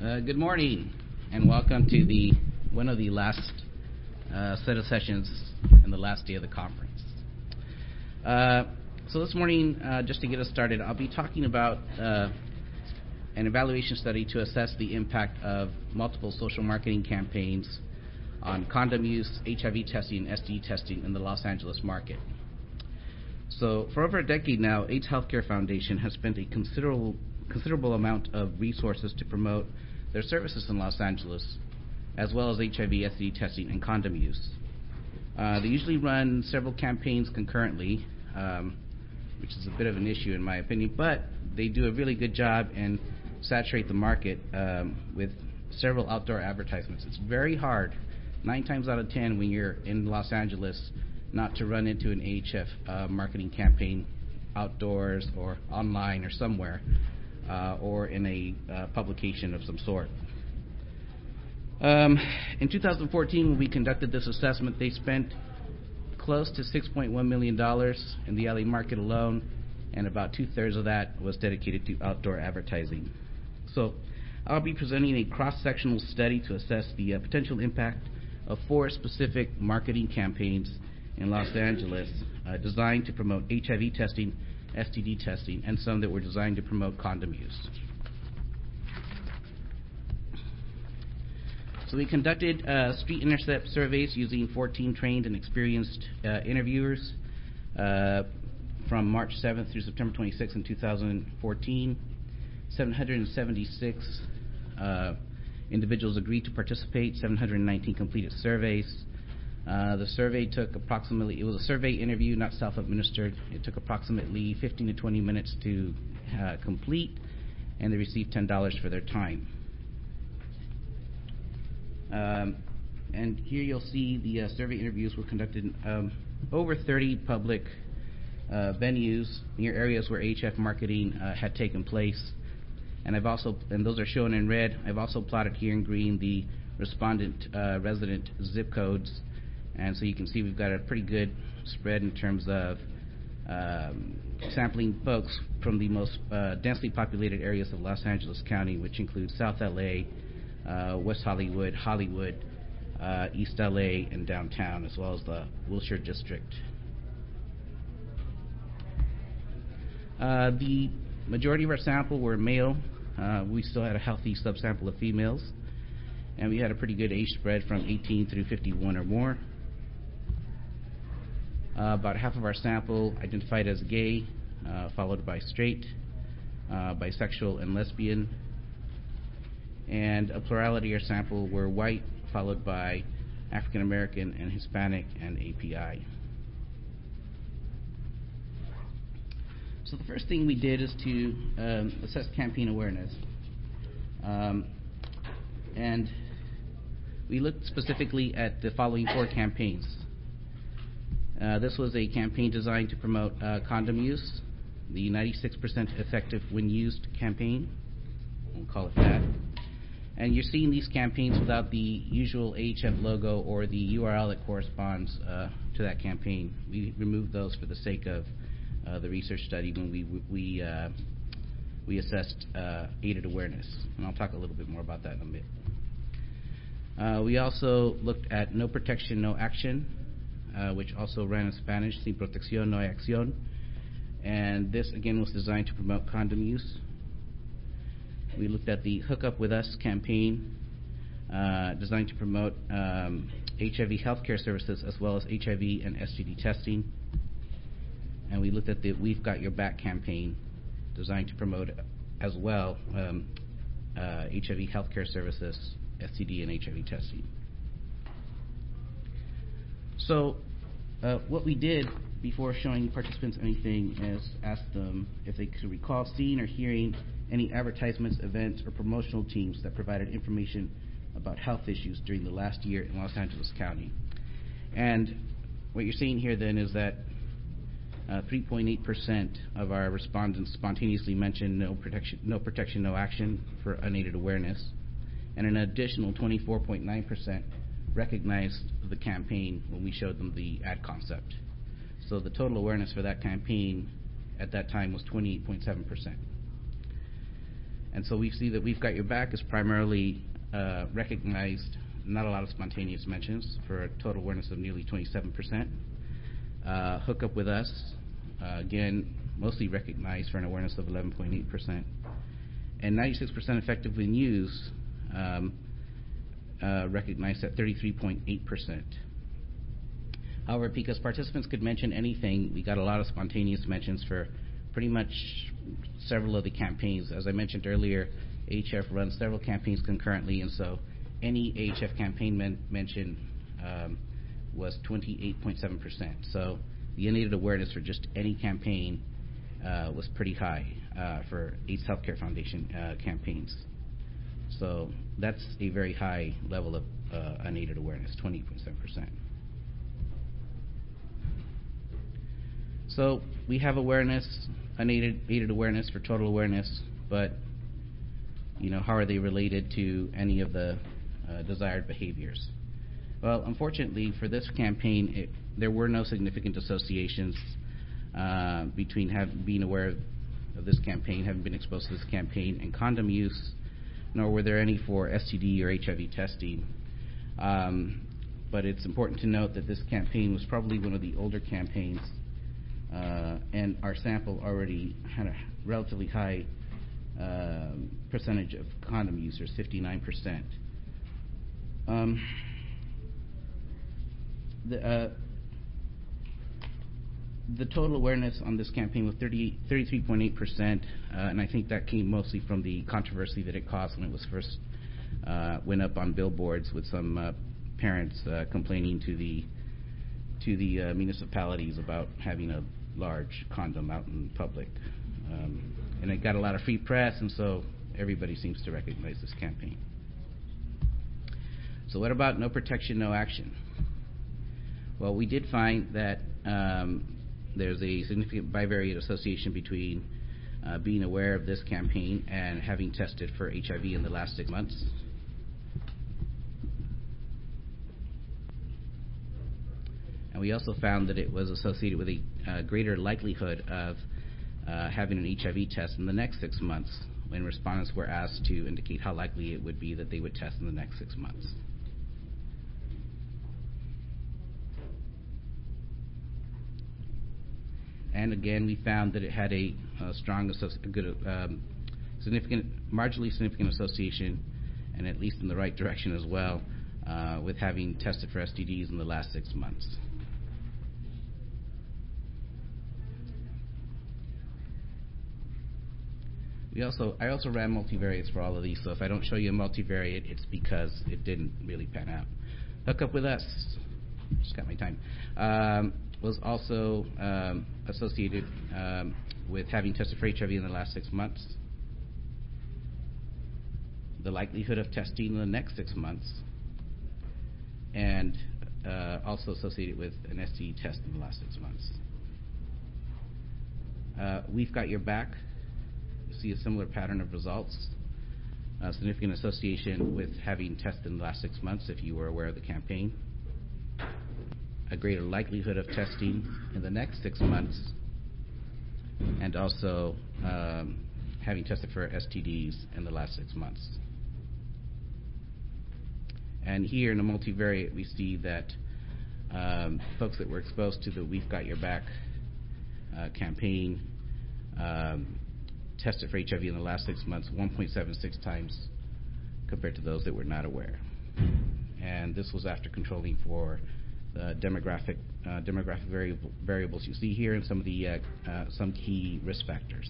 Good morning, and welcome to one of the last set of sessions and the last day of the conference. So this morning, just to get us started, I'll be talking about an evaluation study to assess the impact of multiple social marketing campaigns on condom use, HIV testing, and STD testing in the Los Angeles market. So for over a decade now, AIDS Healthcare Foundation has spent a considerable amount of resources to promote their services in Los Angeles, as well as HIV, STD testing, and condom use. They usually run several campaigns concurrently, which is a bit of an issue in my opinion, but they do a really good job and saturate the market with several outdoor advertisements. It's very hard, 9 times out of 10, when you're in Los Angeles, not to run into an AHF marketing campaign outdoors or online or somewhere, or in a publication of some sort. In 2014, when we conducted this assessment, they spent close to $6.1 million in the LA market alone, and about 2/3 of that was dedicated to outdoor advertising. So I'll be presenting a cross-sectional study to assess the potential impact of 4 specific marketing campaigns in Los Angeles designed to promote HIV testing, STD testing, and some that were designed to promote condom use. So we conducted street intercept surveys using 14 trained and experienced interviewers from March 7th through September 26th in 2014. 776 individuals agreed to participate, 719 completed surveys. The survey took it was a survey interview, not self-administered. It took approximately 15 to 20 minutes to complete, and they received $10 for their time. And here you'll see the survey interviews were conducted in over 30 public venues near areas where AHF marketing had taken place. And those are shown in red. I've also plotted here in green the respondent resident zip codes. And so you can see we've got a pretty good spread in terms of sampling folks from the most densely populated areas of Los Angeles County, which includes South LA, West Hollywood, East LA, and downtown, as well as the Wilshire District. The majority of our sample were male. We still had a healthy subsample of females, and we had a pretty good age spread from 18 through 51 or more. About half of our sample identified as gay, followed by straight, bisexual, and lesbian. And a plurality of our sample were white, followed by African American and Hispanic and API. So the first thing we did is to assess campaign awareness. And we looked specifically at the following 4 campaigns. This was a campaign designed to promote condom use, the 96% effective when used campaign. We'll call it that. And you're seeing these campaigns without the usual AHF logo or the URL that corresponds to that campaign. We removed those for the sake of the research study when we assessed aided awareness. And I'll talk a little bit more about that in a bit. We also looked at No Protection, No Action, which also ran in Spanish, Sin Protección, No Hay Acción. And this, again, was designed to promote condom use. We looked at the Hook Up With Us campaign, designed to promote HIV healthcare services as well as HIV and STD testing. And we looked at the We've Got Your Back campaign, designed to promote as well HIV healthcare services, STD, and HIV testing. So what we did before showing participants anything is ask them if they could recall seeing or hearing any advertisements, events, or promotional teams that provided information about health issues during the last year in Los Angeles County. And what you're seeing here then is that 3.8% of our respondents spontaneously mentioned no protection, no action for unaided awareness, and an additional 24.9% recognized the campaign when we showed them the ad concept. So the total awareness for that campaign at that time was 28.7%. And so we see that We've Got Your Back is primarily recognized, not a lot of spontaneous mentions, for a total awareness of nearly 27%. Hook Up With Us, again, mostly recognized for an awareness of 11.8%. And 96% effectively used, recognized at 33.8%. However, because participants could mention anything, we got a lot of spontaneous mentions for pretty much several of the campaigns. As I mentioned earlier, AHF runs several campaigns concurrently, and so any AHF campaign mention was 28.7%. So the unaided awareness for just any campaign was pretty high for AIDS Healthcare Foundation campaigns. So that's a very high level of unaided awareness, 20.7%. So we have awareness, unaided awareness for total awareness, but how are they related to any of the desired behaviors? Well, unfortunately for this campaign, there were no significant associations between being aware of this campaign, having been exposed to this campaign, and condom use, nor were there any for STD or HIV testing. But it's important to note that this campaign was probably one of the older campaigns, and our sample already had a relatively high percentage of condom users, 59%. The total awareness on this campaign was 33.8%, and I think that came mostly from the controversy that it caused when it was first went up on billboards, with some parents complaining to the municipalities about having a large condom out in public. And it got a lot of free press, and so everybody seems to recognize this campaign. So what about no protection, no action? Well, we did find that there's a significant bivariate association between being aware of this campaign and having tested for HIV in the last 6 months. And we also found that it was associated with a greater likelihood of having an HIV test in the next 6 months, when respondents were asked to indicate how likely it would be that they would test in the next 6 months. And again, we found that it had a strong, marginally significant association, and at least in the right direction as well, with having tested for STDs in the last 6 months. I also ran multivariates for all of these, so if I don't show you a multivariate, it's because it didn't really pan out. Hook Up With Us, just got my time, was also associated with having tested for HIV in the last 6 months, the likelihood of testing in the next 6 months, and also associated with an STD test in the last 6 months. We've Got Your Back. You see a similar pattern of results. A significant association with having tested in the last 6 months if you were aware of the campaign. A greater likelihood of testing in the next 6 months, and also having tested for STDs in the last 6 months. And here in the multivariate, we see that folks that were exposed to the We've Got Your Back campaign tested for HIV in the last 6 months 1.76 times compared to those that were not aware. And this was after controlling for the demographic variables you see here, and some of the some key risk factors.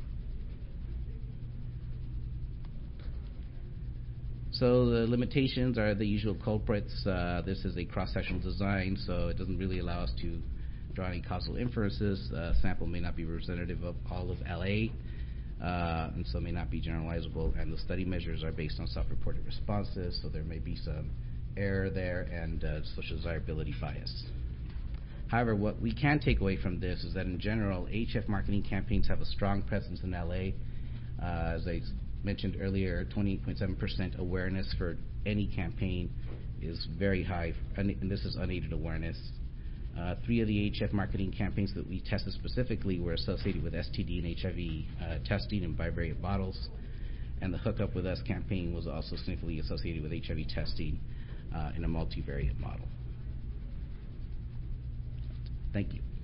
So the limitations are the usual culprits. This is a cross-sectional design, so it doesn't really allow us to draw any causal inferences. Sample may not be representative of all of LA, and so may not be generalizable, and the study measures are based on self-reported responses, so there may be some error there and social desirability bias. However, what we can take away from this is that in general, AHF marketing campaigns have a strong presence in LA. As I mentioned earlier, 28.7% awareness for any campaign is very high, and this is unaided awareness. 3 of the AHF marketing campaigns that we tested specifically were associated with STD and HIV testing in bivariate bottles, and the Hook Up With Us campaign was also significantly associated with HIV testing in a multivariate model. Thank you.